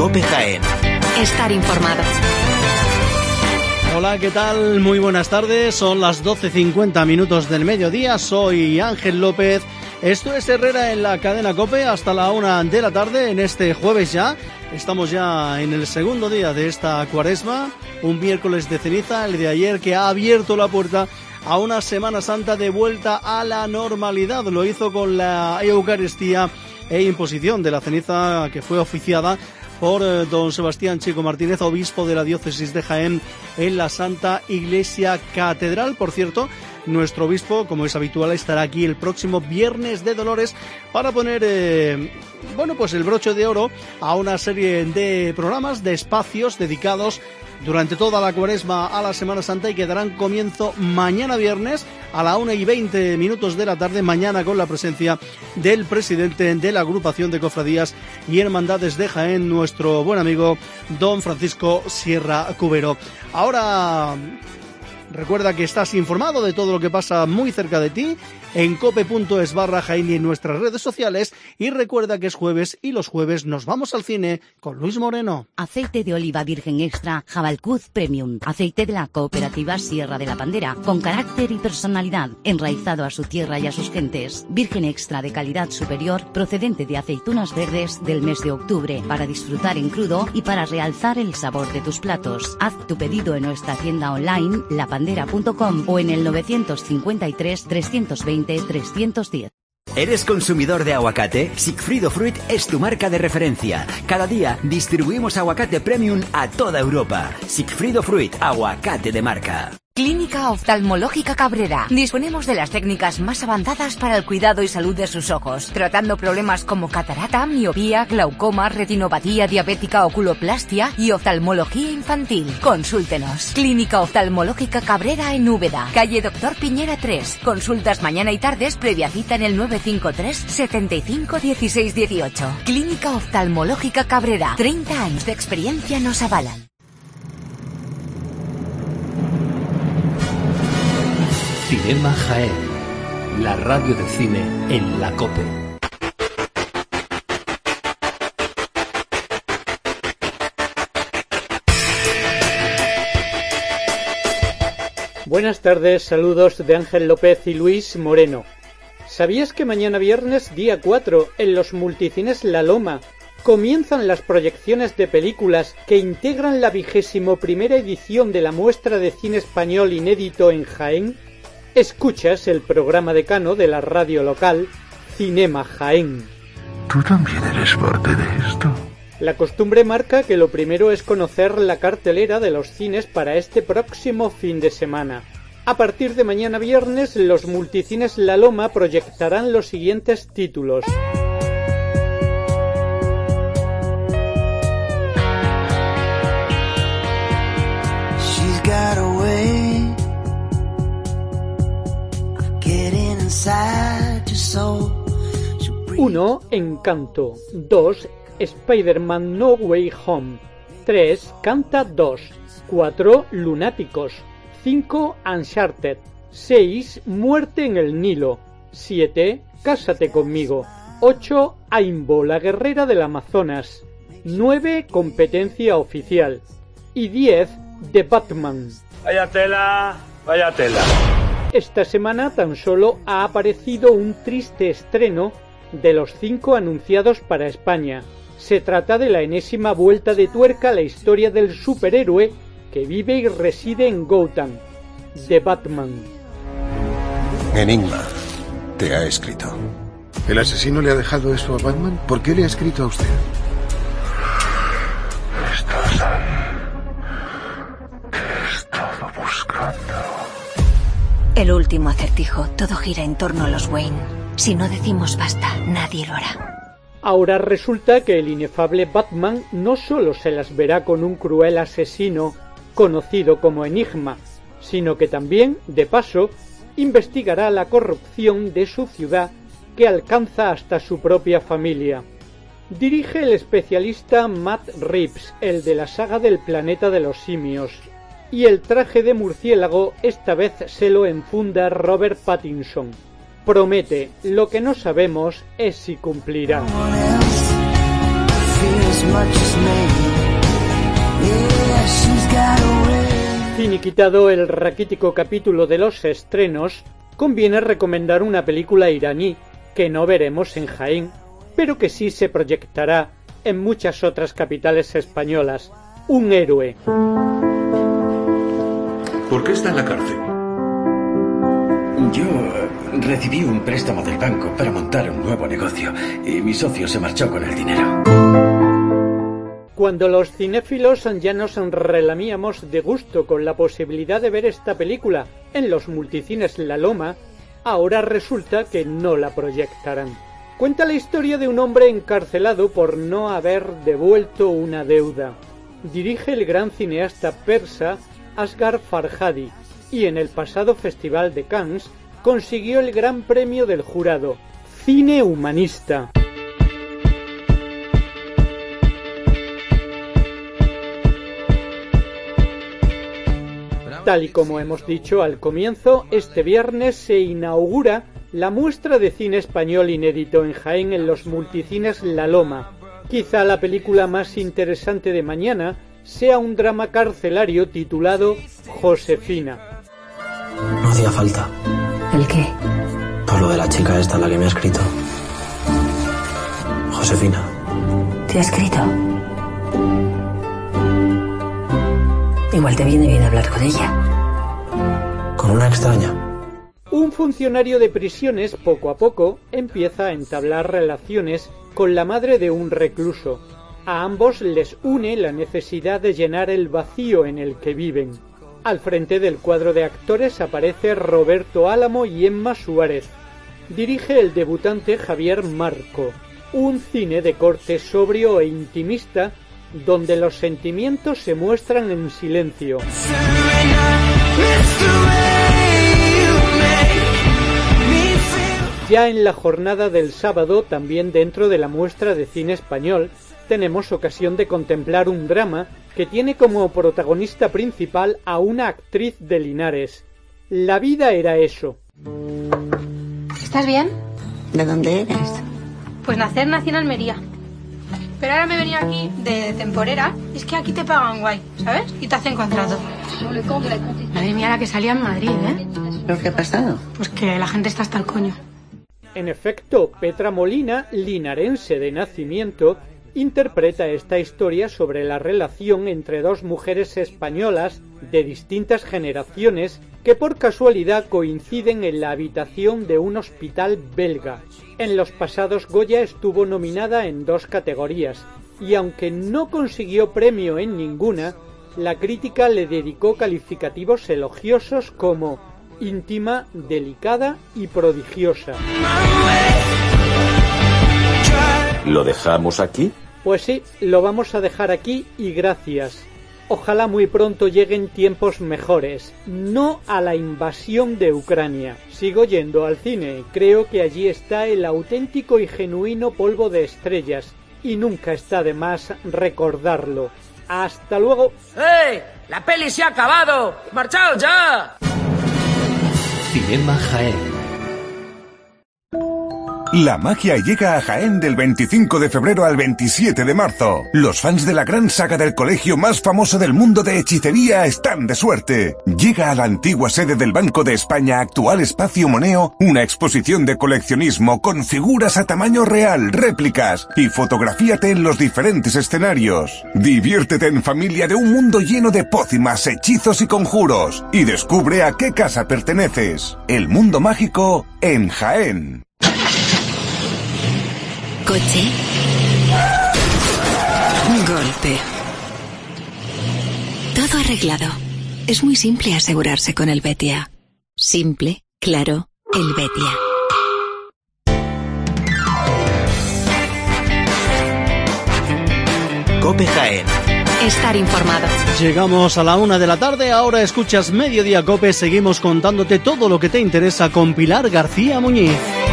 COPE Jaén. Estar informado. Hola, ¿qué tal? Muy buenas tardes, son las 12:50 del mediodía, soy Ángel López. Esto es Herrera en la cadena COPE hasta la 1 de la tarde en este jueves ya. Estamos ya en el segundo día de esta cuaresma, un miércoles de ceniza, el de ayer, que ha abierto la puerta a una Semana Santa de vuelta a la normalidad. Lo hizo con la Eucaristía e imposición de la ceniza que fue oficiada por don Sebastián Chico Martínez, obispo de la diócesis de Jaén, en la Santa Iglesia Catedral. Por cierto, nuestro obispo, como es habitual, estará aquí el próximo Viernes de Dolores para poner el broche de oro a una serie de programas, de espacios dedicados durante toda la cuaresma a la Semana Santa, y que darán comienzo mañana viernes a la 1:20 de la tarde, mañana con la presencia del presidente de la agrupación de cofradías y hermandades de Jaén, nuestro buen amigo don Francisco Sierra Cubero. Ahora recuerda que estás informado de todo lo que pasa muy cerca de ti en cope.es/Jaén y en nuestras redes sociales, y recuerda que es jueves y los jueves nos vamos al cine con Luis Moreno. Aceite de oliva virgen extra Jabalcuz Premium, aceite de la cooperativa Sierra de la Pandera, con carácter y personalidad, enraizado a su tierra y a sus gentes. Virgen extra de calidad superior, procedente de aceitunas verdes del mes de octubre, para disfrutar en crudo y para realzar el sabor de tus platos. Haz tu pedido en nuestra tienda online lapandera.com o en el 953 320 310. ¿Eres consumidor de aguacate? Sigfrido Fruit es tu marca de referencia. Cada día distribuimos aguacate premium a toda Europa. Sigfrido Fruit, aguacate de marca. Clínica Oftalmológica Cabrera. Disponemos de las técnicas más avanzadas para el cuidado y salud de sus ojos, tratando problemas como catarata, miopía, glaucoma, retinopatía diabética, oculoplastia y oftalmología infantil. Consúltenos. Clínica Oftalmológica Cabrera en Úbeda, calle Doctor Piñera 3. Consultas mañana y tardes, previa cita en el 953 75 16 18. Clínica Oftalmológica Cabrera. 30 años de experiencia nos avalan. Cinema Jaén, la radio de cine en la COPE. Buenas tardes, saludos de Ángel López y Luis Moreno. ¿Sabías que mañana viernes, día 4, en los multicines La Loma, comienzan las proyecciones de películas que integran la 21ª edición de la muestra de cine español inédito en Jaén? Escuchas el programa decano de la radio local, Cinema Jaén. ¿Tú también eres parte de esto? La costumbre marca que lo primero es conocer la cartelera de los cines para este próximo fin de semana. A partir de mañana viernes, los multicines La Loma proyectarán los siguientes títulos. She's got a way. 1. Encanto. 2. Spider-Man No Way Home. 3. Canta 2. 4. Lunáticos. 5. Uncharted. 6. Muerte en el Nilo. 7. Cásate conmigo. 8. Aimbo, la guerrera del Amazonas. 9. Competencia oficial. Y 10. The Batman. Vaya tela, vaya tela. Esta semana tan solo ha aparecido un triste estreno de los 5 anunciados para España. Se trata de la enésima vuelta de tuerca a la historia del superhéroe que vive y reside en Gotham, The Batman. Enigma te ha escrito. ¿El asesino le ha dejado eso a Batman? ¿Por qué le ha escrito a usted? Estás ahí. Te he estado buscando. El último acertijo, todo gira en torno a los Wayne. Si no decimos basta, nadie lo hará. Ahora resulta que el inefable Batman no solo se las verá con un cruel asesino conocido como Enigma, sino que también, de paso, investigará la corrupción de su ciudad que alcanza hasta su propia familia. Dirige el especialista Matt Reeves, el de la saga del planeta de los simios. Y el traje de murciélago esta vez se lo enfunda Robert Pattinson. Promete, lo que no sabemos es si cumplirá. feel as much as me. Yeah, she's got a way. Finiquitado el raquítico capítulo de los estrenos, conviene recomendar una película iraní que no veremos en Jaén, pero que sí se proyectará en muchas otras capitales españolas. Un héroe. ¿Por qué está en la cárcel? Yo recibí un préstamo del banco para montar un nuevo negocio y mi socio se marchó con el dinero. Cuando los cinéfilos ya nos relamíamos de gusto con la posibilidad de ver esta película en los multicines La Loma, ahora resulta que no la proyectarán. Cuenta la historia de un hombre encarcelado por no haber devuelto una deuda. Dirige el gran cineasta persa Asghar Farhadi y en el pasado Festival de Cannes consiguió el gran premio del jurado, Cine Humanista. Tal y como hemos dicho al comienzo, este viernes se inaugura la muestra de cine español inédito en Jaén en los multicines La Loma. Quizá la película más interesante de mañana sea un drama carcelario titulado Josefina. No hacía falta. ¿El qué? Por lo de la chica esta, la que me ha escrito. Josefina. ¿Te ha escrito? Igual te viene bien hablar con ella. Con una extraña. Un funcionario de prisiones poco a poco empieza a entablar relaciones con la madre de un recluso. A ambos les une la necesidad de llenar el vacío en el que viven. Al frente del cuadro de actores aparece Roberto Álamo y Emma Suárez. Dirige el debutante Javier Marco. Un cine de corte sobrio e intimista donde los sentimientos se muestran en silencio. Ya en la jornada del sábado, también dentro de la muestra de cine español, tenemos ocasión de contemplar un drama que tiene como protagonista principal a una actriz de Linares. La vida era eso. ¿Estás bien? ¿De dónde eres? Pues nací en Almería. Pero ahora me he venido aquí de temporera. Es que aquí te pagan guay, ¿sabes? Y te hacen contrato. Madre mía, la que salía en Madrid, ¿eh? ¿Pero qué ha pasado? Pues que la gente está hasta el coño. En efecto, Petra Molina, linarense de nacimiento, interpreta esta historia sobre la relación entre dos mujeres españolas de distintas generaciones que por casualidad coinciden en la habitación de un hospital belga. En los pasados Goya estuvo nominada en 2 categorías y aunque no consiguió premio en ninguna, la crítica le dedicó calificativos elogiosos como íntima, delicada y prodigiosa. ¿Lo dejamos aquí? Pues sí, lo vamos a dejar aquí y gracias. Ojalá muy pronto lleguen tiempos mejores, no a la invasión de Ucrania. Sigo yendo al cine, creo que allí está el auténtico y genuino polvo de estrellas, y nunca está de más recordarlo. ¡Hasta luego! ¡Hey! ¡La peli se ha acabado! ¡Marchaos ya! Cinema Jaén. La magia llega a Jaén del 25 de febrero al 27 de marzo. Los fans de la gran saga del colegio más famoso del mundo de hechicería están de suerte. Llega a la antigua sede del Banco de España, actual Espacio Moneo, una exposición de coleccionismo con figuras a tamaño real, réplicas, y fotografíate en los diferentes escenarios. Diviértete en familia de un mundo lleno de pócimas, hechizos y conjuros, y descubre a qué casa perteneces. El mundo mágico en Jaén. Coche. Golpe. Todo arreglado. Es muy simple asegurarse con el Betia. Simple, claro, el Betia. COPE Jaén. Estar informado. Llegamos a la 1 de la tarde, ahora escuchas Mediodía COPE, seguimos contándote todo lo que te interesa con Pilar García Muñiz.